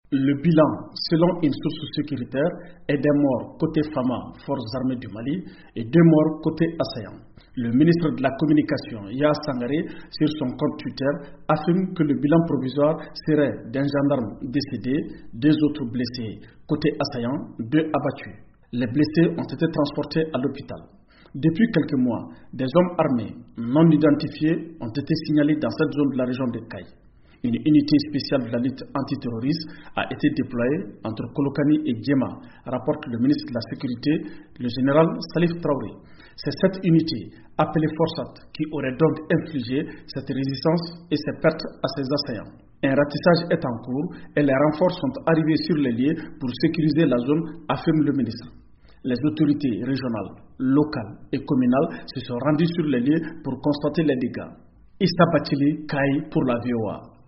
Le bilan, selon une source sécuritaire, est des morts côté FAMA, Forces armées du Mali, et 2 morts côté assaillants. Le ministre de la Communication, Yaya Sangaré, sur son compte Twitter, affirme que le bilan provisoire serait d'un gendarme décédé, 2 autres blessés côté assaillant, 2 abattus. Les blessés ont été transportés à l'hôpital. Depuis quelques mois, des hommes armés non identifiés ont été signalés dans cette zone de la région de Caille. Une unité spéciale de la lutte antiterroriste a été déployée entre Kolokani et Djema, rapporte le ministre de la Sécurité, le général Salif Traoré. C'est cette unité, appelée Forsat, qui aurait donc infligé cette résistance et ces pertes à ses assaillants. Un ratissage est en cours et les renforts sont arrivés sur les lieux pour sécuriser la zone, affirme le ministre. Les autorités régionales, locales et communales se sont rendues sur les lieux pour constater les dégâts. Issa Bachili, Caille pour la VOA.